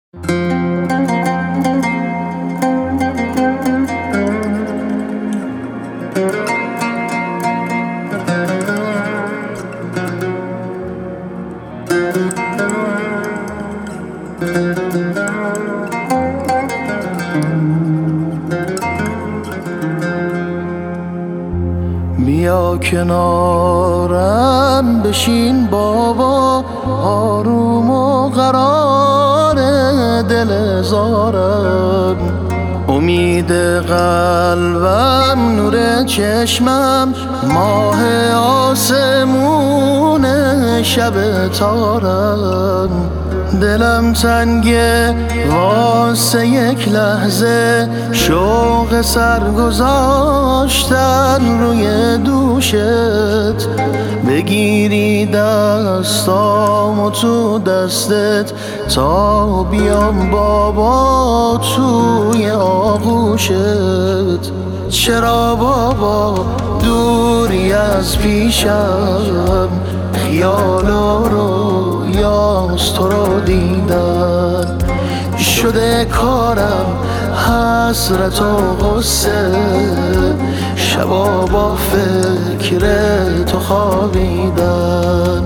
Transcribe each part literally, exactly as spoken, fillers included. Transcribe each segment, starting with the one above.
بیا کنارم بشین بابا، آروم و قرار دل زارم. امید قلبم، نور چشمم، ماه آسمون شب تارم. دلم تنگه واسه یک لحظه، شوق سر گذاشتن روی دوشت. بگیری دستامو تو دستت تا بیام بابا توی آغوشت. چرا بابا دوری از پیشم، خیال و رویاست تو رو دیدن. شده کارم حسرت و غصه، شبا با فکر تو خوابیدن.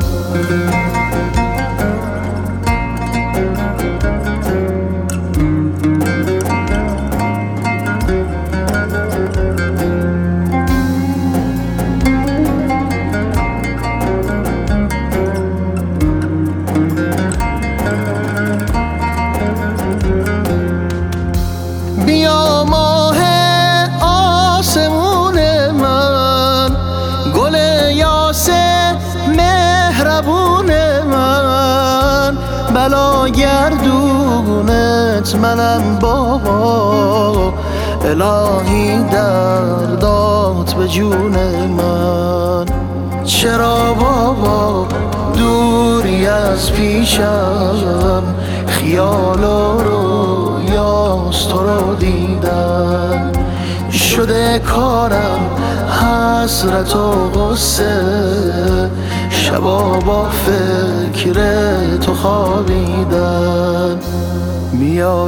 بیا ماه آسمون من، گل یاسه مهربون من. بلا گردونت منم بابا، الهی دردات به جون من. چرا بابا دوری از پیشم، خیال و رویاست تو رو دیدن. شده کارم حسرت و غصه، شبا با فکر تو خوابیدن. بیا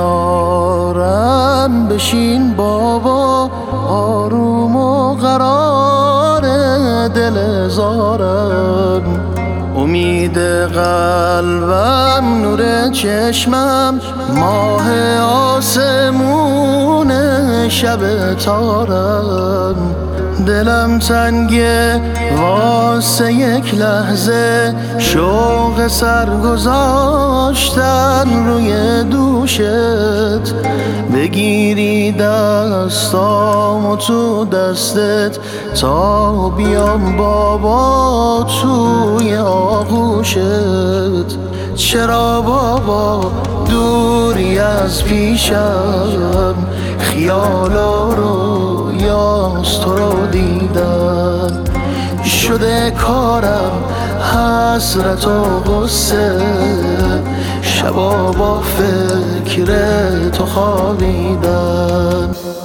کنارم بشین بابا، آروم و قرار دل زارم. امید قلبم، نور چشمم، ماه آسمون شب تارم. دلم تنگه واسه یک لحظه، شوق سر گذاشتن روی دوشت. بگیری دستامو تو دستت تا بیام بابا توی آغوشت. چرا بابا دوری از پیشم، خیال و رویاست تو رو دیدن. شده کارم حسرت و غصه، شبا با فکر تو خوابیدن.